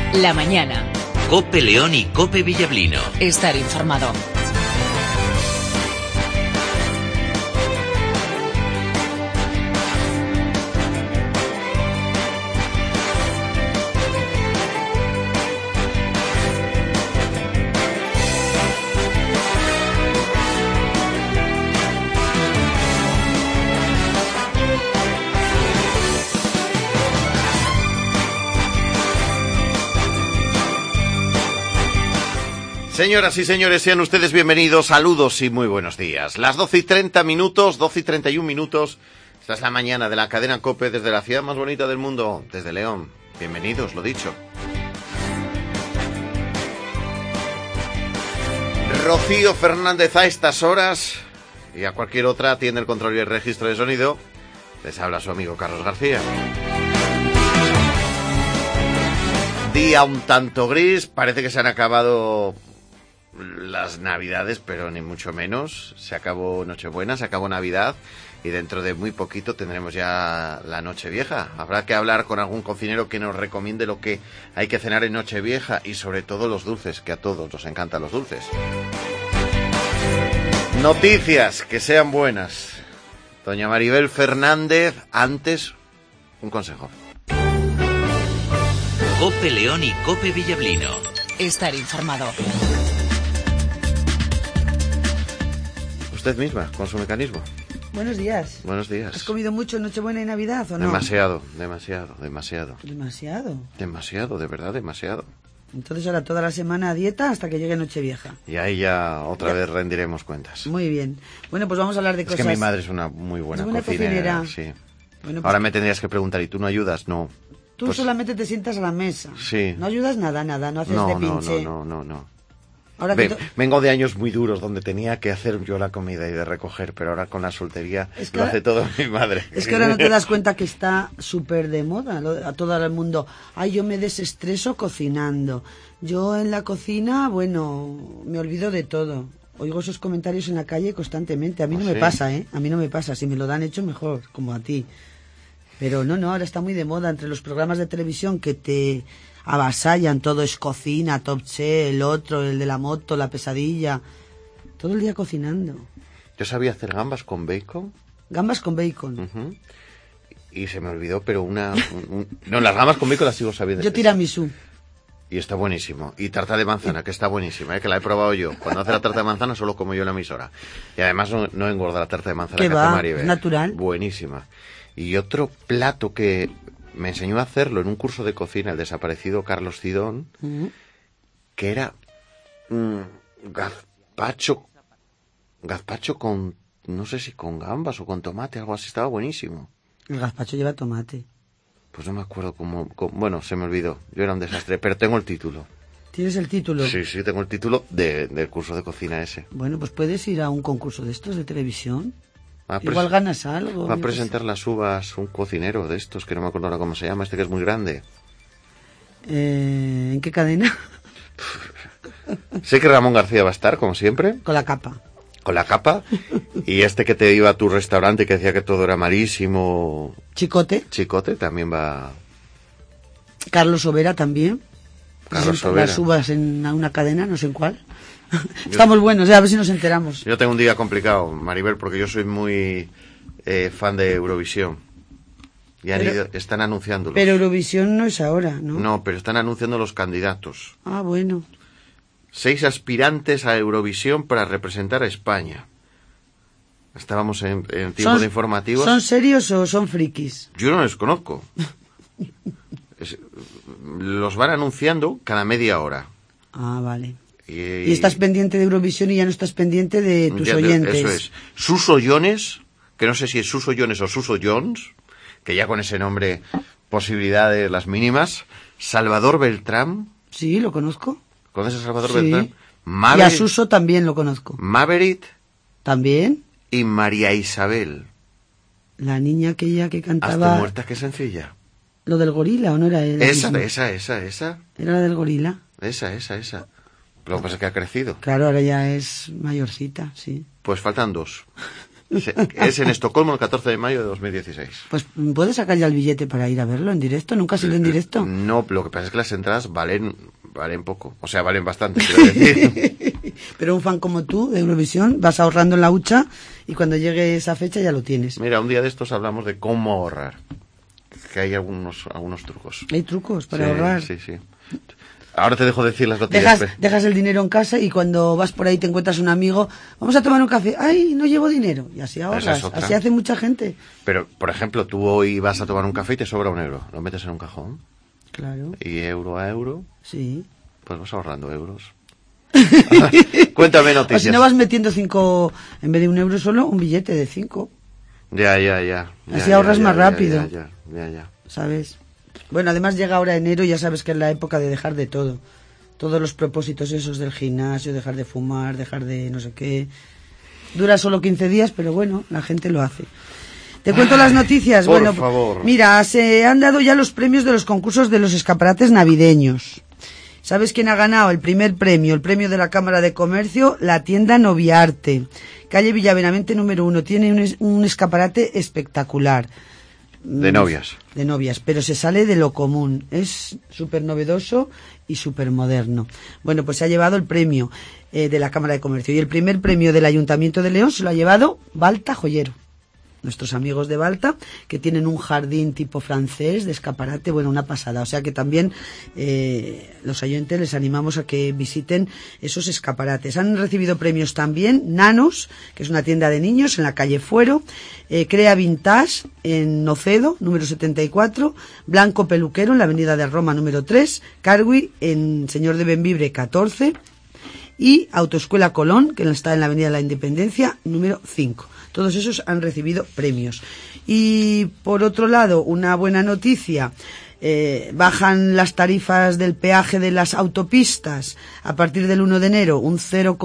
La mañana. COPE León y COPE Villablino. Estar informado. Señoras y señores, sean ustedes bienvenidos, saludos y muy buenos días. Las 12:30, 12:31. Esta es la mañana de la cadena COPE desde la ciudad más bonita del mundo, desde León. Bienvenidos, lo dicho. Rocío Fernández a estas horas y a cualquier otra atiende el control y el registro de sonido. Les habla su amigo Carlos García. Día un tanto gris, parece que se han acabado las Navidades, pero ni mucho menos. Se acabó Nochebuena, se acabó Navidad y dentro de muy poquito tendremos ya la Nochevieja. Habrá que hablar con algún cocinero que nos recomiende lo que hay que cenar en Nochevieja y sobre todo los dulces, que a todos nos encantan los dulces. Noticias que sean buenas. Doña Maribel Fernández, antes un consejo. COPE León y COPE Villablino. Estar informado. Usted misma, con su mecanismo. Buenos días. Buenos días. ¿Has comido mucho Nochebuena y Navidad o no? Demasiado. ¿Demasiado? Demasiado, de verdad, demasiado. Entonces ahora toda la semana a dieta hasta que llegue Nochevieja. Y ahí ya otra vez rendiremos cuentas. Muy bien. Bueno, pues vamos a hablar de cosas... Es que mi madre es una muy buena cocinera. Sí. Bueno, pues... Ahora me tendrías que preguntar, ¿y tú no ayudas? No. Tú pues... solamente te sientas a la mesa. Sí. No ayudas nada, no haces de pinche. No. Ahora vengo de años muy duros donde tenía que hacer yo la comida y de recoger, pero ahora con la soltería lo hace todo mi madre. Es que ahora no te das cuenta que está súper de moda a todo el mundo. Ay, yo me desestreso cocinando. Yo en la cocina, bueno, me olvido de todo. Oigo esos comentarios en la calle constantemente. A mí no me pasa, ¿eh? A mí no me pasa. Si me lo dan hecho, mejor, como a ti. Pero no, ahora está muy de moda entre los programas de televisión que te avasallan, todo es cocina, Top Chef, el otro, el de la moto, la pesadilla, todo el día cocinando. Yo sabía hacer gambas con bacon. Gambas con bacon. Uh-huh. Y se me olvidó, pero no, las gambas con bacon las sigo sabiendo. Yo tiramisú. Y está buenísimo. Y tarta de manzana, que está buenísima, que la he probado yo. Cuando hace la tarta de manzana solo como yo en la emisora. Y además no engorda la tarta de manzana que hace Maribel. Es natural. Buenísima. Y otro plato que me enseñó a hacerlo en un curso de cocina el desaparecido Carlos Cidón, que era gazpacho con, no sé si con gambas o con tomate, algo así, estaba buenísimo. El gazpacho lleva tomate. Pues no me acuerdo cómo, bueno, se me olvidó, yo era un desastre, pero tengo el título. ¿Tienes el título? Sí, tengo el título del curso de cocina ese. Bueno, pues puedes ir a un concurso de estos de televisión. Igual ganas algo. Va a presentar las uvas un cocinero de estos, que no me acuerdo ahora cómo se llama, que es muy grande. ¿En qué cadena? Sé que Ramón García va a estar, como siempre. Con la capa. Y que te iba a tu restaurante que decía que todo era malísimo. Chicote también va. Carlos Sobera también. Carlos Sobera. Las uvas en una cadena, no sé en cuál. Estamos buenos, a ver si nos enteramos. Yo tengo un día complicado, Maribel, porque yo soy muy fan de Eurovisión. Y están anunciándolos. Pero Eurovisión no es ahora, ¿no? No, pero están anunciando los candidatos. Ah, bueno. 6 aspirantes a Eurovisión para representar a España. Estábamos en tiempo de informativos. ¿Son serios o son frikis? Yo no les conozco. Los van anunciando cada media hora. Ah, vale. Y estás pendiente de Eurovisión y ya no estás pendiente de tus oyentes. Eso es. Suso Jones, que no sé si es Suso Jones o Suso Jones, que ya con ese nombre posibilidades las mínimas. Salvador Beltrán. Sí, lo conozco. ¿Conoces a Salvador Sí. Beltrán? Y a Suso también lo conozco. Maverick. ¿También? Y María Isabel. La niña aquella que cantaba... Hasta muerta, qué sencilla. ¿Lo del gorila o no era él? Esa. ¿Era la del gorila? Esa. Lo que pasa es que ha crecido. Claro, ahora ya es mayorcita, sí. Pues faltan 2. Es en Estocolmo el 14 de mayo de 2016. Pues puedes sacar ya el billete para ir a verlo en directo. ¿Nunca has ido en directo? No, lo que pasa es que las entradas valen poco. O sea, valen bastante, quiero decir. Pero un fan como tú de Eurovisión vas ahorrando en la hucha y cuando llegue esa fecha ya lo tienes. Mira, un día de estos hablamos de cómo ahorrar. Que hay algunos trucos. ¿Hay trucos para ahorrar? Sí. Ahora te dejo decir las noticias. Dejas el dinero en casa y cuando vas por ahí te encuentras un amigo, vamos a tomar un café. ¡Ay, no llevo dinero! Y así ahorras. Así hace mucha gente. Pero, por ejemplo, tú hoy vas a tomar un café y te sobra €1. Lo metes en un cajón. Claro. Y euro a euro. Sí. Pues vas ahorrando euros. Cuéntame noticias. O si no vas metiendo 5, en vez de €1 solo, un billete de 5. Ya. Así ahorras más rápido. Ya. ¿Sabes? Bueno, además llega ahora enero y ya sabes que es la época de dejar de todo. Todos los propósitos esos del gimnasio, dejar de fumar, dejar de no sé qué. Dura solo 15 días, pero bueno, la gente lo hace. Te cuento las noticias. Por favor. Mira, se han dado ya los premios de los concursos de los escaparates navideños. ¿Sabes quién ha ganado el primer premio? El premio de la Cámara de Comercio, la tienda Noviarte. Calle Villabenavente número 1. Tiene un escaparate espectacular. De novias. De novias, pero se sale de lo común. Es súper novedoso y súper moderno. Bueno, pues se ha llevado el premio de la Cámara de Comercio. Y el primer premio del Ayuntamiento de León se lo ha llevado Balta Joyero. Nuestros amigos de Balta, que tienen un jardín tipo francés de escaparate, bueno, una pasada. O sea que también los oyentes les animamos a que visiten esos escaparates. Han recibido premios también Nanos, que es una tienda de niños en la calle Fuero, Crea Vintage en Nocedo, número 74, Blanco Peluquero en la avenida de Roma, número 3, Carwi en Señor de Bembibre, 14, y Autoescuela Colón, que está en la avenida de la Independencia, número 5. Todos esos han recibido premios. Y por otro lado, una buena noticia, bajan las tarifas del peaje de las autopistas a partir del 1 de enero, un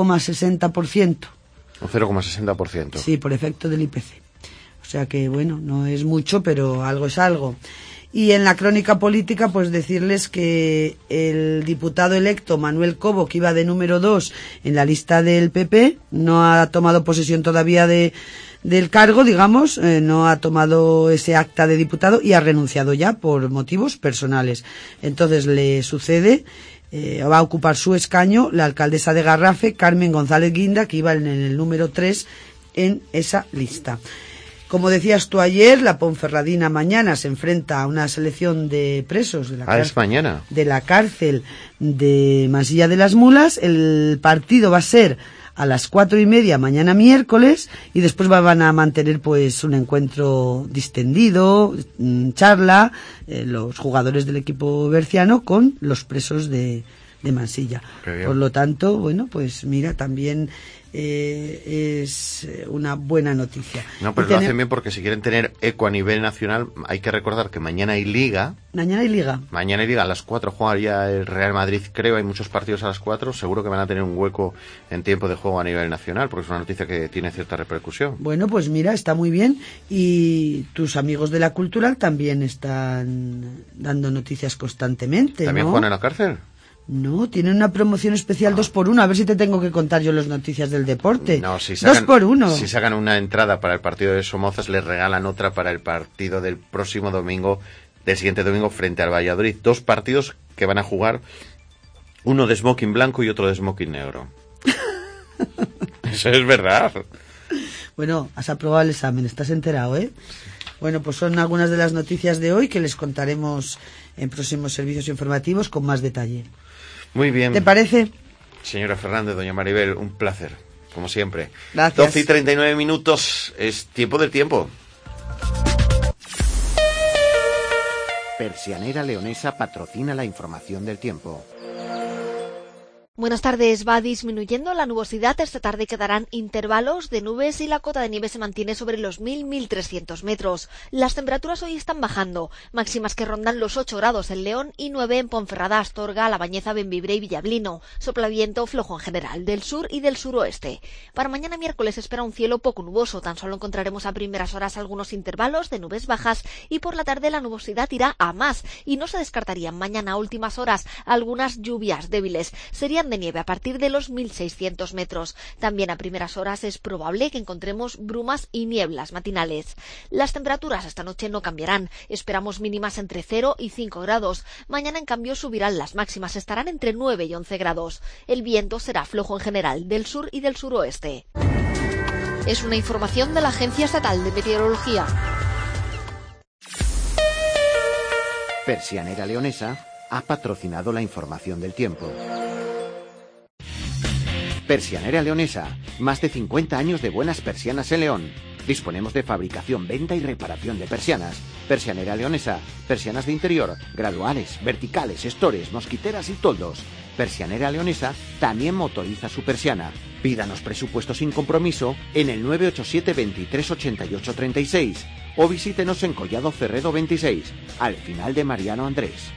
0,60%. Un 0,60%. Sí, por efecto del IPC. O sea que, bueno, no es mucho, pero algo es algo. Y en la crónica política, pues decirles que el diputado electo Manuel Cobo, que iba de número 2 en la lista del PP, no ha tomado posesión todavía del cargo, digamos, no ha tomado ese acta de diputado y ha renunciado ya por motivos personales. Entonces le sucede, va a ocupar su escaño la alcaldesa de Garrafe, Carmen González Guinda, que iba en el número 3 en esa lista. Como decías tú ayer, la Ponferradina mañana se enfrenta a una selección de presos de es mañana. De la cárcel de Mansilla de las Mulas. El partido va a ser a las 4:30 mañana miércoles y después van a mantener pues un encuentro distendido, charla, los jugadores del equipo berciano con los presos de Mansilla. Por lo tanto, bueno, pues mira, también es una buena noticia. No, pero lo hacen bien porque si quieren tener eco a nivel nacional, hay que recordar que mañana hay Liga. Mañana hay Liga. Mañana hay Liga, a las 4 jugaría el Real Madrid, creo, hay muchos partidos a las 4, seguro que van a tener un hueco en tiempo de juego a nivel nacional, porque es una noticia que tiene cierta repercusión. Bueno, pues mira, está muy bien, y tus amigos de la Cultural también están dando noticias constantemente, ¿También ¿no? juegan en la cárcel? No, tienen una promoción especial 2x1. A ver si te tengo que contar yo las noticias del deporte. No, si sacan, 2x1. Si sacan una entrada para el partido de Somozas, les regalan otra para el partido del próximo domingo, del siguiente domingo, frente al Valladolid. 2 partidos que van a jugar, uno de smoking blanco y otro de smoking negro. Eso es verdad. Bueno, has aprobado el examen, estás enterado, ¿eh? Bueno, pues son algunas de las noticias de hoy que les contaremos en próximos servicios informativos con más detalle. Muy bien. ¿Te parece? Señora Fernández, doña Maribel, un placer, como siempre. Gracias. 12:39, es tiempo del tiempo. Persianera Leonesa patrocina la información del tiempo. Buenas tardes. Va disminuyendo la nubosidad. Esta tarde quedarán intervalos de nubes y la cota de nieve se mantiene sobre los 1.300 metros. Las temperaturas hoy están bajando, máximas que rondan los 8 grados en León y 9 en Ponferrada, Astorga, La Bañeza, Bembibre y Villablino. Sopla viento flojo en general, del sur y del suroeste. Para mañana miércoles se espera un cielo poco nuboso. Tan solo encontraremos a primeras horas algunos intervalos de nubes bajas y por la tarde la nubosidad irá a más y no se descartarían mañana a últimas horas algunas lluvias débiles. Serían de nieve a partir de los 1.600 metros. También a primeras horas es probable que encontremos brumas y nieblas matinales. Las temperaturas esta noche no cambiarán. Esperamos mínimas entre 0 y 5 grados. Mañana, en cambio, subirán las máximas. Estarán entre 9 y 11 grados. El viento será flojo en general, del sur y del suroeste. Es una información de la Agencia Estatal de Meteorología. Persianera Leonesa ha patrocinado la información del tiempo. Persianera Leonesa, más de 50 años de buenas persianas en León. Disponemos de fabricación, venta y reparación de persianas. Persianera Leonesa, persianas de interior, graduales, verticales, estores, mosquiteras y toldos. Persianera Leonesa también motoriza su persiana. Pídanos presupuesto sin compromiso en el 987 23 88 36 o visítenos en Collado Cerredo 26, al final de Mariano Andrés.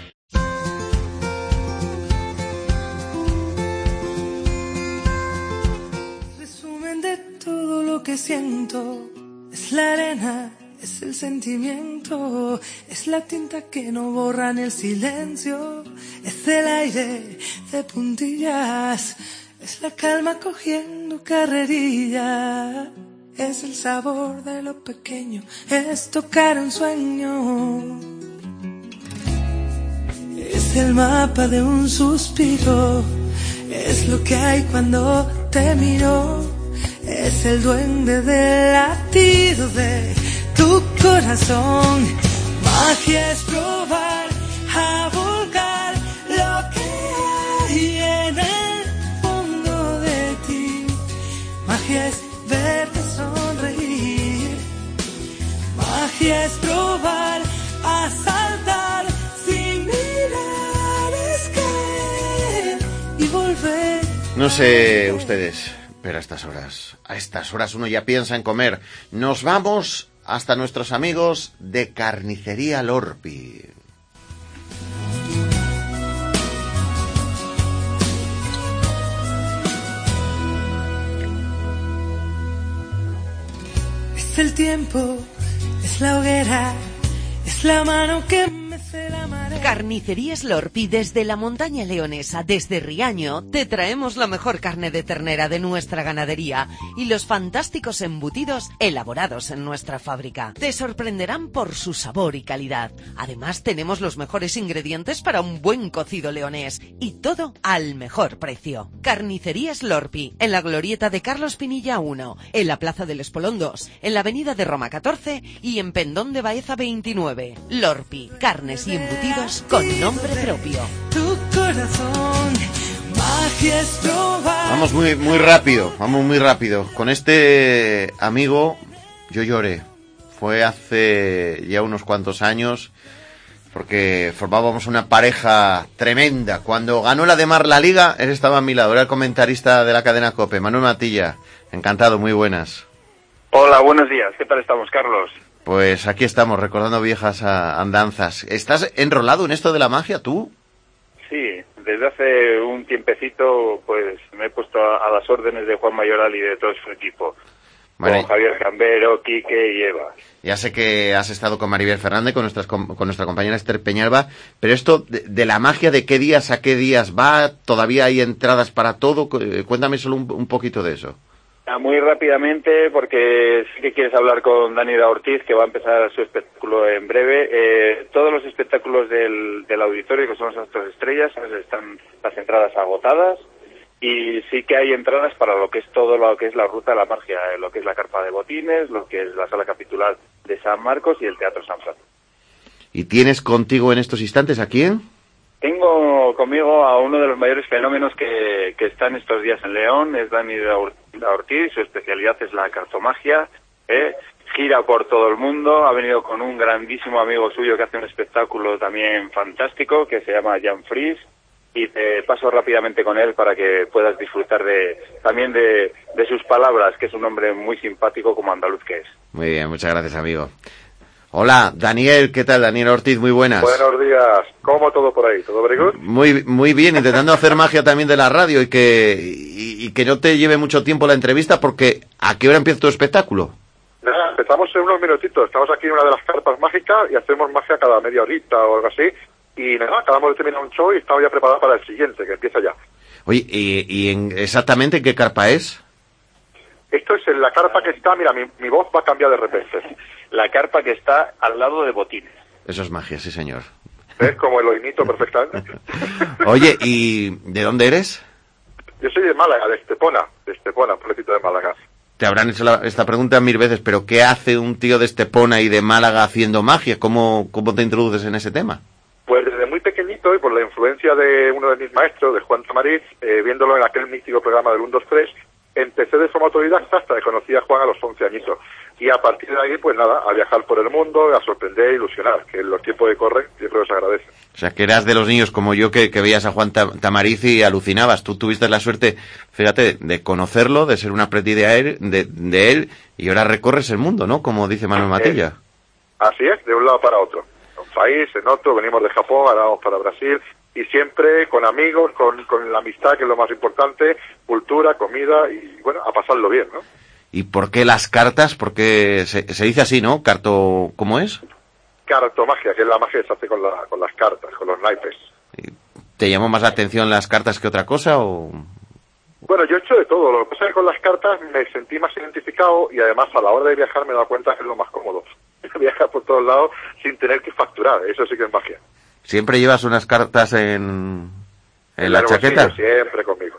Resumen de todo lo que siento, es la arena, es el sentimiento, es la tinta que no borra en el silencio, es el aire de puntillas, es la calma cogiendo carrerilla, es el sabor de lo pequeño, es tocar un sueño, es el mapa de un suspiro, es lo que hay cuando te miro, es el duende del latido de tu corazón. Magia es probar a volcar lo que hay en el fondo de ti. Magia es verte sonreír. Magia es probar a saltar sin mirar, es caer y volver. No sé ustedes, pero a estas horas uno ya piensa en comer. Nos vamos hasta nuestros amigos de Carnicería Lorpi. Es el tiempo, es la hoguera, es la mano que mece la marea. Carnicerías Lorpi, desde la montaña leonesa, desde Riaño, te traemos la mejor carne de ternera de nuestra ganadería y los fantásticos embutidos elaborados en nuestra fábrica. Te sorprenderán por su sabor y calidad. Además, tenemos los mejores ingredientes para un buen cocido leonés y todo al mejor precio. Carnicerías Lorpi, en la glorieta de Carlos Pinilla 1, en la Plaza del Espolón 2, en la Avenida de Roma 14 y en Pendón de Baeza 29. Lorpi, carnes y embutidos con nombre propio. Tu corazón, magia es probar. Vamos muy rápido. Con este amigo yo lloré. Fue hace ya unos cuantos años, porque formábamos una pareja tremenda. Cuando ganó la Demar la Liga, él estaba a mi lado, era el comentarista de la cadena COPE, Manuel Matilla. Encantado, muy buenas. Hola, buenos días. ¿Qué tal estamos, Carlos? Pues aquí estamos, recordando viejas andanzas. ¿Estás enrolado en esto de la magia, tú? Sí, desde hace un tiempecito, pues me he puesto a las órdenes de Juan Mayoral y de todo su equipo. Bueno, con Javier Cambero, Quique y Eva. Ya sé que has estado con Maribel Fernández, con nuestra compañera Esther Peñalba, pero esto de la magia, ¿de qué días a qué días va? ¿Todavía hay entradas para todo? Cuéntame solo un poquito de eso. Muy rápidamente, porque sé que quieres hablar con Daniela Ortiz, que va a empezar su espectáculo en breve. Todos los espectáculos del auditorio, que son los Astros Estrellas, están las entradas agotadas, y sí que hay entradas para lo que es todo lo que es la ruta de la magia, lo que es la carpa de botines, lo que es la sala capitular de San Marcos y el Teatro San Francisco. ¿Y tienes contigo en estos instantes a quién? Tengo conmigo a uno de los mayores fenómenos que están estos días en León, es Dani Ortiz, su especialidad es la cartomagia, gira por todo el mundo, ha venido con un grandísimo amigo suyo que hace un espectáculo también fantástico, que se llama Jan Fries, y te paso rápidamente con él para que puedas disfrutar también de sus palabras, que es un hombre muy simpático como andaluz que es. Muy bien, muchas gracias, amigo. Hola, Daniel, ¿qué tal? Daniel Ortiz, muy buenas. Buenos días, ¿cómo todo por ahí? ¿Todo very good? Muy bien, intentando hacer magia también de la radio y que no te lleve mucho tiempo la entrevista, porque ¿a qué hora empieza tu espectáculo? Nada, empezamos en unos minutitos, estamos aquí en una de las carpas mágicas y hacemos magia cada media horita o algo así, y nada, acabamos de terminar un show y estamos ya preparados para el siguiente, que empieza ya. Oye, exactamente en qué carpa es? Esto es en la carpa que está, mira, mi voz va a cambiar de repente. La carpa que está al lado de Botines. Eso es magia, sí señor. ¿Ves? Como lo imito perfectamente. Oye, ¿y de dónde eres? Yo soy de Málaga, de Estepona, pueblecito de Málaga. Te habrán hecho esta pregunta 1000 veces, pero ¿qué hace un tío de Estepona y de Málaga haciendo magia? ¿Cómo te introduces en ese tema? Pues desde muy pequeñito y por la influencia de uno de mis maestros, de Juan Tamariz, viéndolo en aquel mítico programa del 1, 2, 3, empecé de forma autodidacta hasta que conocí a Juan a los 11 añitos. Y a partir de ahí, pues nada, a viajar por el mundo, a sorprender e ilusionar, que en los tiempos que corren siempre os agradece. O sea, que eras de los niños como yo que veías a Juan Tamariz y alucinabas. Tú tuviste la suerte, fíjate, de conocerlo, de ser un aprendiz de él, y ahora recorres el mundo, ¿no? Como dice Manuel Matilla. Así es, de un lado para otro. En un país, en otro, venimos de Japón, ahora vamos para Brasil, y siempre con amigos, con la amistad, que es lo más importante, cultura, comida, y bueno, a pasarlo bien, ¿no? ¿Y por qué las cartas? Porque se dice así, ¿no? ¿Cómo es? Cartomagia, que es la magia que se hace con las cartas, con los naipes. ¿Te llamó más la atención las cartas que otra cosa o...? Bueno, yo he hecho de todo. Lo que pasa es que con las cartas me sentí más identificado y además a la hora de viajar me he dado cuenta que es lo más cómodo. Viajar por todos lados sin tener que facturar, eso sí que es magia. ¿Siempre llevas unas cartas en la chaqueta? Siempre conmigo.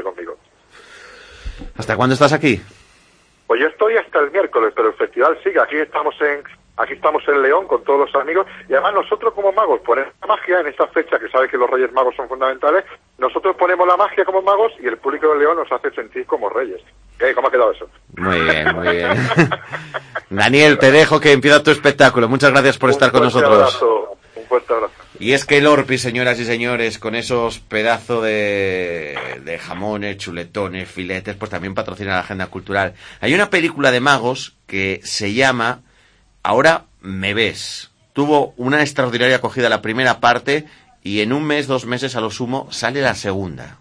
¿Hasta cuándo estás aquí? Pues yo estoy hasta el miércoles, pero el festival sigue. Aquí estamos en León con todos los amigos y además nosotros como magos ponemos la magia en esta fecha, que sabes que los Reyes Magos son fundamentales. Nosotros ponemos la magia como magos y el público de León nos hace sentir como reyes. ¿Cómo ha quedado eso? Muy bien. Daniel, te dejo que empieza tu espectáculo. Muchas gracias por estar con nosotros. Un fuerte abrazo. Y es que el Orpi, señoras y señores, con esos pedazos de jamones, chuletones, filetes, pues también patrocina la agenda cultural. Hay una película de magos que se llama Ahora me ves. Tuvo una extraordinaria acogida la primera parte y en 1 mes, 2 meses a lo sumo sale la segunda.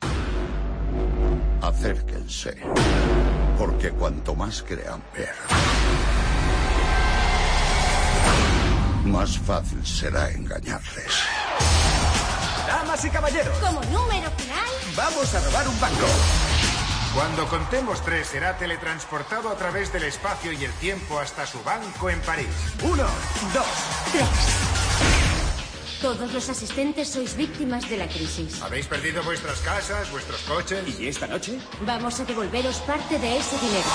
Acérquense, porque cuanto más crean ver, más fácil será engañarles. Damas y caballeros, como número final, vamos a robar un banco. Cuando contemos 3 será teletransportado a través del espacio y el tiempo hasta su banco en París. 1, 2, 3. Todos los asistentes sois víctimas de la crisis. ¿Habéis perdido vuestras casas, vuestros coches? ¿Y esta noche? Vamos a devolveros parte de ese dinero.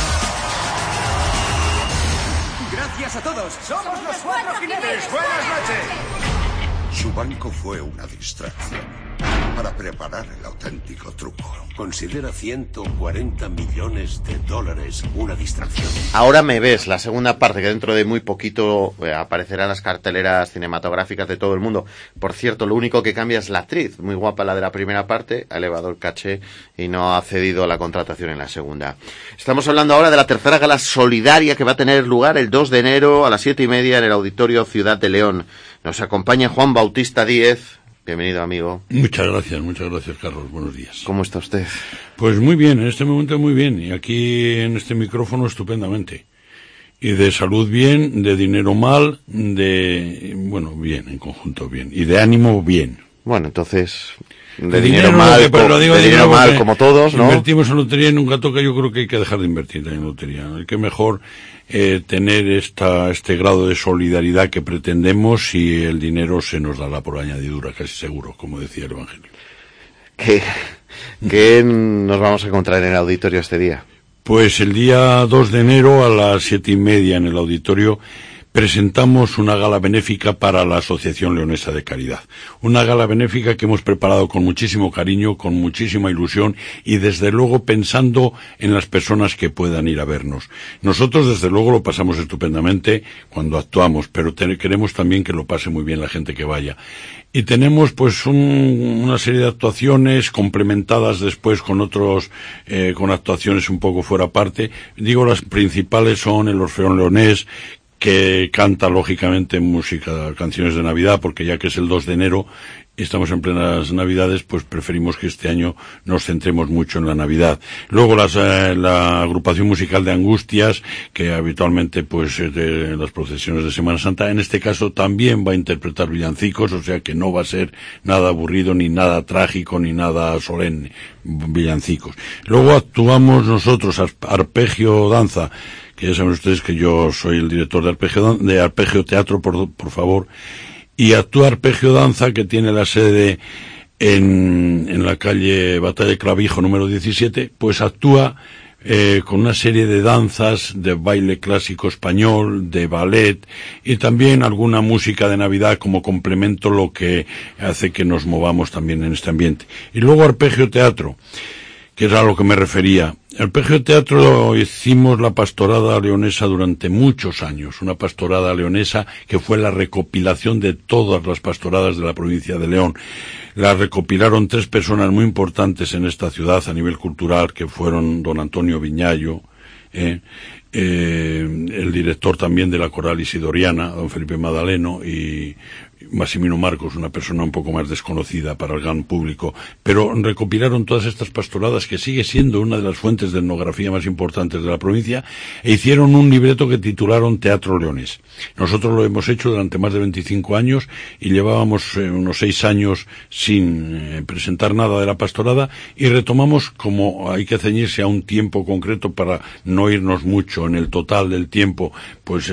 Gracias a todos. Somos los 4 jinetes. Buenas noches. Su banco fue una distracción para preparar el auténtico truco. Considera $140 millones una distracción. Ahora me ves, la segunda parte, que dentro de muy poquito aparecerá en las carteleras cinematográficas de todo el mundo. Por cierto, lo único que cambia es la actriz, muy guapa la de la primera parte, ha elevado el caché y no ha cedido a la contratación en la segunda. Estamos hablando ahora de la tercera gala solidaria que va a tener lugar el 2 de enero a las 7:30 en el Auditorio Ciudad de León. Nos acompaña Juan Bautista Díez. Bienvenido, amigo. Muchas gracias, Carlos. Buenos días. ¿Cómo está usted? Pues muy bien, en este momento muy bien. Y aquí en este micrófono estupendamente. Y de salud bien, de dinero mal, bien, en conjunto bien. Y de ánimo bien. Bueno, entonces, de dinero mal, como todos, ¿no? Invertimos en lotería y nunca toca. Yo creo que hay que dejar de invertir en lotería. Hay que mejor tener este grado de solidaridad que pretendemos y el dinero se nos dará por añadidura, casi seguro, como decía el Evangelio. ¿Qué nos vamos a encontrar en el auditorio este día? Pues el día 2 de enero a las 7:30 en el auditorio presentamos una gala benéfica para la Asociación Leonesa de Caridad. Una gala benéfica que hemos preparado con muchísimo cariño, con muchísima ilusión y desde luego pensando en las personas que puedan ir a vernos. Nosotros desde luego lo pasamos estupendamente cuando actuamos, pero queremos también que lo pase muy bien la gente que vaya. Y tenemos pues una serie de actuaciones complementadas después con con actuaciones un poco fuera parte. Digo, las principales son el Orfeón Leonés, que canta lógicamente música, canciones de Navidad, porque ya que es el 2 de enero, estamos en plenas Navidades, pues preferimos que este año nos centremos mucho en la Navidad. Luego la agrupación musical de Angustias, que habitualmente pues es de las procesiones de Semana Santa, en este caso también va a interpretar villancicos, o sea que no va a ser nada aburrido, ni nada trágico, ni nada solemne, villancicos. Luego actuamos nosotros, Arpegio Danza, que ya saben ustedes que yo soy el director de Arpegio Teatro, por favor, y actúa Arpegio Danza, que tiene la sede en la calle Batalla de Clavijo número 17, pues actúa con una serie de danzas, de baile clásico español, de ballet y también alguna música de Navidad como complemento, lo que hace que nos movamos también en este ambiente. Y luego Arpegio Teatro, que es a lo que me refería. Arpegio Teatro hicimos la pastorada leonesa durante muchos años, una pastorada leonesa que fue la recopilación de todas las pastoradas de la provincia de León. La recopilaron 3 personas muy importantes en esta ciudad a nivel cultural, que fueron don Antonio Viñallo, el director también de la Coral Isidoriana, don Felipe Madaleno, y Massimino Marcos, una persona un poco más desconocida para el gran público, pero recopilaron todas estas pastoradas, que sigue siendo una de las fuentes de etnografía más importantes de la provincia, e hicieron un libreto que titularon Teatro Leonés. Nosotros lo hemos hecho durante más de 25 años y llevábamos unos 6 años sin presentar nada de la pastorada, y retomamos, como hay que ceñirse a un tiempo concreto para no irnos mucho en el total del tiempo, pues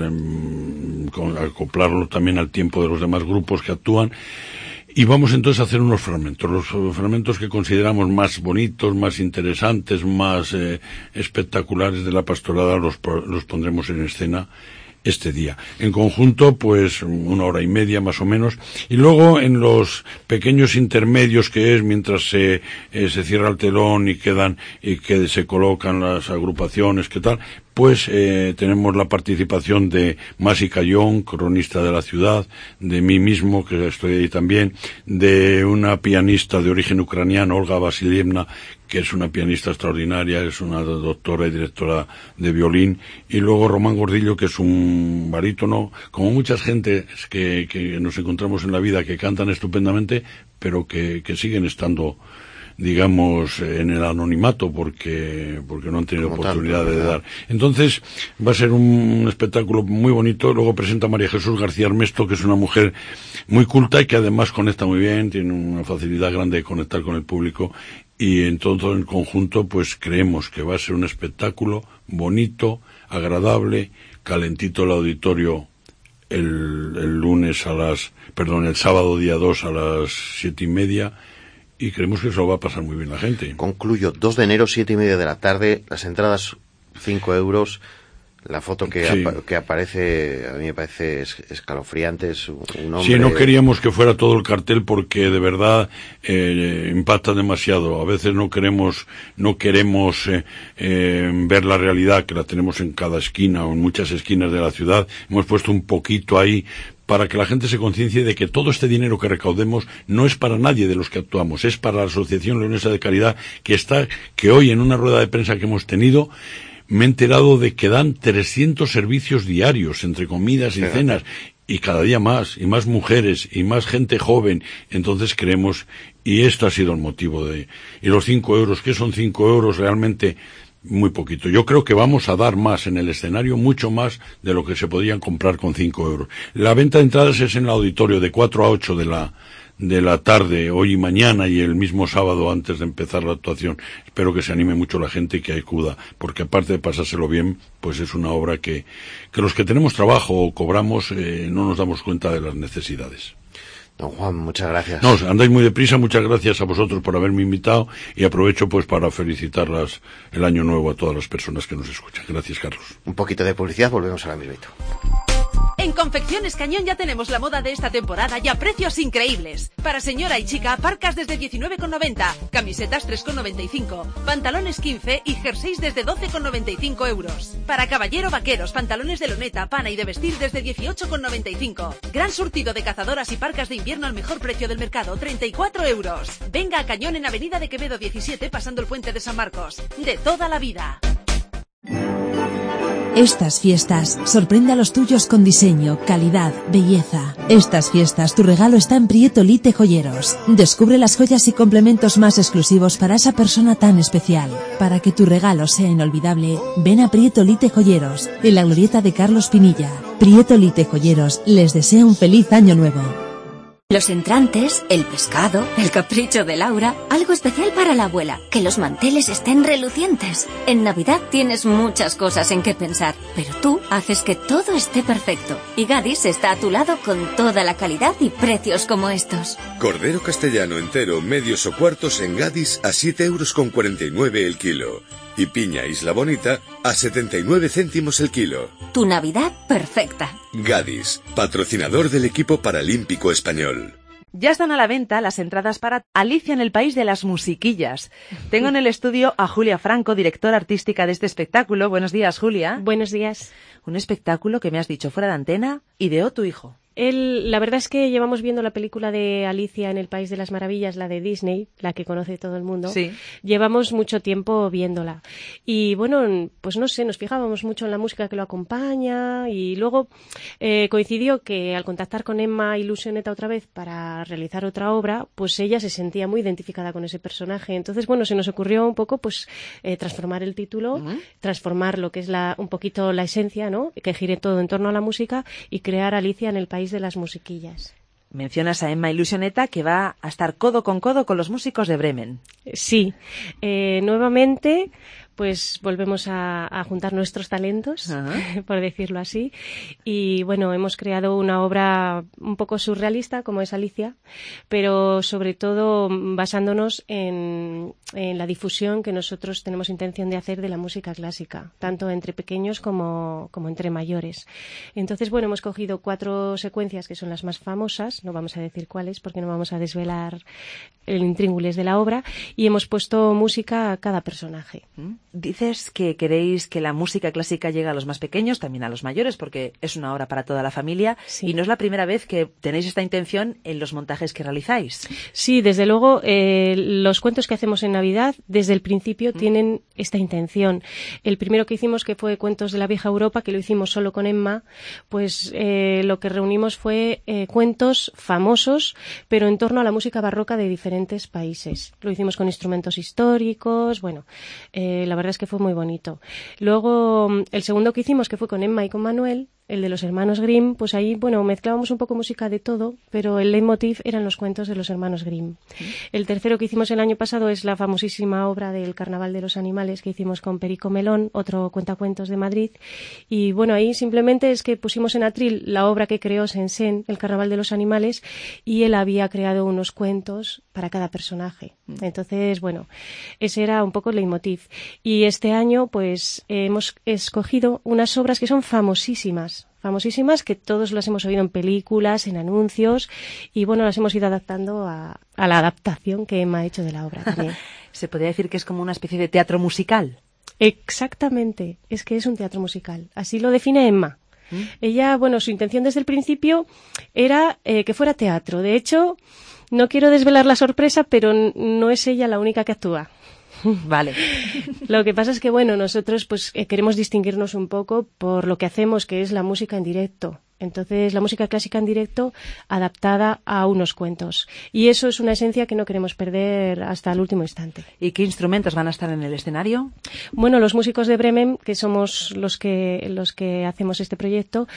acoplarlo también al tiempo de los demás grupos que actúan, y vamos entonces a hacer unos fragmentos, los fragmentos que consideramos más bonitos, más interesantes, más espectaculares de la pastorada, los pondremos en escena este día. En conjunto, pues 1 hora y media más o menos, y luego en los pequeños intermedios, que es mientras se cierra el telón y que se colocan las agrupaciones, ¿qué tal? Pues tenemos la participación de Masi Cayón, cronista de la ciudad, de mí mismo, que estoy ahí también, de una pianista de origen ucraniano, Olga Vasilievna, que es una pianista extraordinaria, es una doctora y directora de violín, y luego Román Gordillo, que es un barítono, como muchas gentes que nos encontramos en la vida, que cantan estupendamente, pero que siguen estando, digamos, en el anonimato porque no han tenido oportunidad de dar. Entonces va a ser un espectáculo muy bonito. Luego presenta María Jesús García Armesto, que es una mujer muy culta y que además conecta muy bien, tiene una facilidad grande de conectar con el público, y en todo el conjunto pues creemos que va a ser un espectáculo bonito, agradable, calentito el auditorio el sábado día 2 a las 7:30, y creemos que eso lo va a pasar muy bien la gente. Concluyo, 2 de enero, 7:30 de la tarde, las entradas 5 euros. La foto que aparece, a mí me parece escalofriante, es un hombre... Sí, no queríamos que fuera todo el cartel porque de verdad impacta demasiado. A veces no queremos ver la realidad, que la tenemos en cada esquina o en muchas esquinas de la ciudad. Hemos puesto un poquito ahí para que la gente se conciencie de que todo este dinero que recaudemos no es para nadie de los que actuamos, es para la Asociación Leonesa de Caridad, que hoy en una rueda de prensa que hemos tenido me he enterado de que dan 300 servicios diarios entre comidas y cenas, y cada día más, y más mujeres, y más gente joven. Entonces creemos, y esto ha sido el motivo y los 5 euros, ¿qué son 5 euros? Realmente muy poquito. Yo creo que vamos a dar más en el escenario, mucho más de lo que se podían comprar con 5 euros. La venta de entradas es en el auditorio de 4 a 8 de la tarde, hoy y mañana, y el mismo sábado antes de empezar la actuación. Espero que se anime mucho la gente y que acuda, porque aparte de pasárselo bien, pues es una obra que los que tenemos trabajo o cobramos no nos damos cuenta de las necesidades. Don Juan, muchas gracias. No, andáis muy deprisa, muchas gracias a vosotros por haberme invitado, y aprovecho pues para felicitarlas el año nuevo a todas las personas que nos escuchan. Gracias, Carlos. Un poquito de publicidad, volvemos ahora mismo. En Confecciones Cañón ya tenemos la moda de esta temporada y a precios increíbles. Para señora y chica, parcas desde 19,90, camisetas 3,95, pantalones 15 y jerseys desde 12,95 euros. Para caballero, vaqueros, pantalones de loneta, pana y de vestir desde 18,95. Gran surtido de cazadoras y parcas de invierno al mejor precio del mercado, 34 euros. Venga a Cañón en Avenida de Quevedo 17, pasando el puente de San Marcos. De toda la vida. Estas fiestas, sorprende a los tuyos con diseño, calidad, belleza. Estas fiestas, tu regalo está en Prieto Lite Joyeros. Descubre las joyas y complementos más exclusivos para esa persona tan especial. Para que tu regalo sea inolvidable, ven a Prieto Lite Joyeros, en la glorieta de Carlos Pinilla. Prieto Lite Joyeros les desea un feliz año nuevo. Los entrantes, el pescado, el capricho de Laura, algo especial para la abuela, que los manteles estén relucientes. En Navidad tienes muchas cosas en que pensar, pero tú haces que todo esté perfecto. Y Gadis está a tu lado con toda la calidad y precios como estos. Cordero castellano entero, medios o cuartos en Gadis a 7,49 € el kilo. Y piña Isla Bonita a 79 céntimos el kilo. Tu Navidad perfecta. Gadis, patrocinador del equipo paralímpico español. Ya están a la venta las entradas para Alicia en el País de las Musiquillas. Tengo en el estudio a Julia Franco, directora artística de este espectáculo. Buenos días, Julia. Buenos días. Un espectáculo que me has dicho fuera de antena ideó tu hijo. La verdad es que llevamos viendo la película de Alicia en el País de las Maravillas, la de Disney, la que conoce todo el mundo. Sí. Llevamos mucho tiempo viéndola. Y bueno, pues no sé, nos fijábamos mucho en la música que lo acompaña y luego coincidió que al contactar con Emma Ilusioneta otra vez para realizar otra obra, pues ella se sentía muy identificada con ese personaje. Entonces, bueno, se nos ocurrió un poco pues transformar el título, transformar lo que es un poquito la esencia, ¿no? Que gire todo en torno a la música y crear Alicia en el País de las Musiquillas. Mencionas a Emma Ilusioneta, que va a estar codo con los músicos de Bremen. Sí, nuevamente pues volvemos a juntar nuestros talentos, por decirlo así, y bueno, hemos creado una obra un poco surrealista como es Alicia, pero sobre todo basándonos en la difusión que nosotros tenemos intención de hacer de la música clásica, tanto entre pequeños como entre mayores. Entonces, bueno, hemos cogido 4 secuencias que son las más famosas, no vamos a decir cuáles porque no vamos a desvelar el intríngulis de la obra, y hemos puesto música a cada personaje. Dices que queréis que la música clásica llegue a los más pequeños, también a los mayores, porque es una obra para toda la familia, sí. Y no es la primera vez que tenéis esta intención en los montajes que realizáis. Sí, desde luego, los cuentos que hacemos en Navidad, desde el principio tienen esta intención. El primero que hicimos, que fue Cuentos de la Vieja Europa, que lo hicimos solo con Emma, pues lo que reunimos fue cuentos famosos, pero en torno a la música barroca de diferentes países. Lo hicimos con instrumentos históricos, bueno, la verdad es que fue muy bonito. Luego, el segundo que hicimos, que fue con Emma y con Manuel, el de los hermanos Grimm, pues ahí, bueno, mezclábamos un poco música de todo, pero el leitmotiv eran los cuentos de los hermanos Grimm. El tercero que hicimos el año pasado es la famosísima obra del Carnaval de los Animales que hicimos con Perico Melón, otro cuentacuentos de Madrid. Y bueno, ahí simplemente es que pusimos en atril la obra que creó Sensen, el Carnaval de los Animales, y él había creado unos cuentos para cada personaje. Entonces, bueno, ese era un poco el leitmotiv. Y este año, pues, hemos escogido unas obras que son famosísimas, que todos las hemos oído en películas, en anuncios, y bueno, las hemos ido adaptando a la adaptación que Emma ha hecho de la obra también. ¿Se podría decir que es como una especie de teatro musical? Exactamente, es que es un teatro musical. Así lo define Emma. Ella, bueno, su intención desde el principio era que fuera teatro. De hecho, no quiero desvelar la sorpresa, pero no es ella la única que actúa. Vale. Lo que pasa es que, bueno, nosotros pues queremos distinguirnos un poco por lo que hacemos, que es la música en directo. Entonces, la música clásica en directo adaptada a unos cuentos. Y eso es una esencia que no queremos perder hasta el último instante. ¿Y qué instrumentos van a estar en el escenario? Bueno, los músicos de Bremen, que somos los que hacemos este proyecto,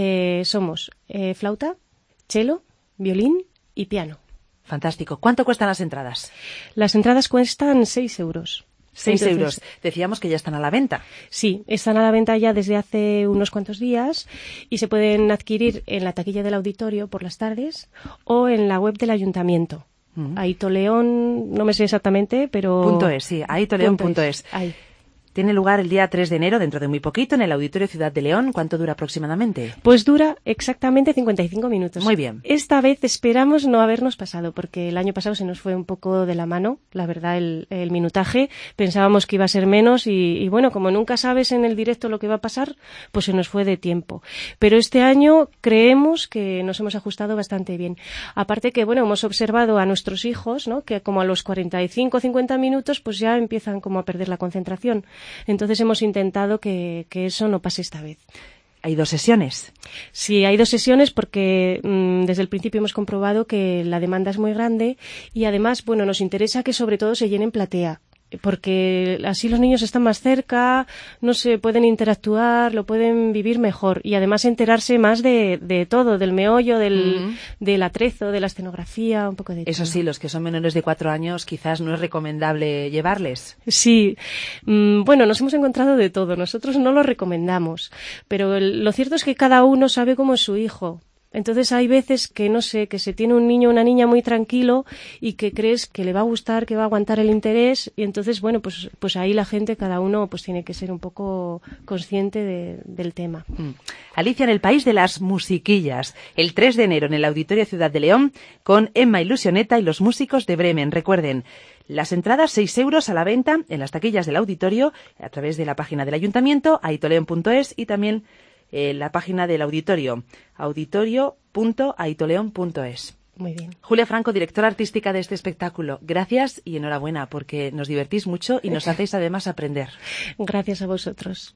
somos flauta, cello, violín y piano. Fantástico. ¿Cuánto cuestan las entradas? Las entradas cuestan 6 euros. 6 euros. Decíamos que ya están a la venta. Sí, están a la venta ya desde hace unos cuantos días y se pueden adquirir en la taquilla del auditorio por las tardes o en la web del ayuntamiento. Aitoleón, no me sé exactamente, pero... .es, sí, aitoleón.es. Ahí. Tiene lugar el día 3 de enero, dentro de muy poquito, en el Auditorio Ciudad de León. ¿Cuánto dura aproximadamente? Pues dura exactamente 55 minutos. Muy bien. Esta vez esperamos no habernos pasado, porque el año pasado se nos fue un poco de la mano, la verdad, el minutaje. Pensábamos que iba a ser menos y bueno, como nunca sabes en el directo lo que va a pasar, pues se nos fue de tiempo. Pero este año creemos que nos hemos ajustado bastante bien. Aparte que, bueno, hemos observado a nuestros hijos, ¿no?, que como a los 45 o 50 minutos, pues ya empiezan como a perder la concentración. Entonces hemos intentado que eso no pase esta vez. ¿Hay 2 sesiones? Sí, hay 2 sesiones porque desde el principio hemos comprobado que la demanda es muy grande y además, bueno, nos interesa que sobre todo se llene en platea, porque así los niños están más cerca, no se pueden interactuar, lo pueden vivir mejor y además enterarse más de todo, del meollo, del atrezo, de la escenografía, un poco de todo. Eso sí, los que son menores de 4 años quizás no es recomendable llevarles. Sí, bueno, nos hemos encontrado de todo, nosotros no lo recomendamos, pero lo cierto es que cada uno sabe cómo es su hijo. Entonces hay veces que, no sé, que se tiene un niño o una niña muy tranquilo y que crees que le va a gustar, que va a aguantar el interés y entonces, bueno, pues ahí la gente, cada uno, pues tiene que ser un poco consciente del tema. Alicia en el País de las Musiquillas, el 3 de enero en el Auditorio Ciudad de León con Emma Ilusioneta y los músicos de Bremen. Recuerden, las entradas 6 euros a la venta en las taquillas del auditorio a través de la página del Ayuntamiento, aitoleon.es y también la página del auditorio, auditorio.aitoleon.es. Muy bien. Julia Franco, directora artística de este espectáculo, gracias y enhorabuena porque nos divertís mucho y nos hacéis además aprender. Gracias a vosotros.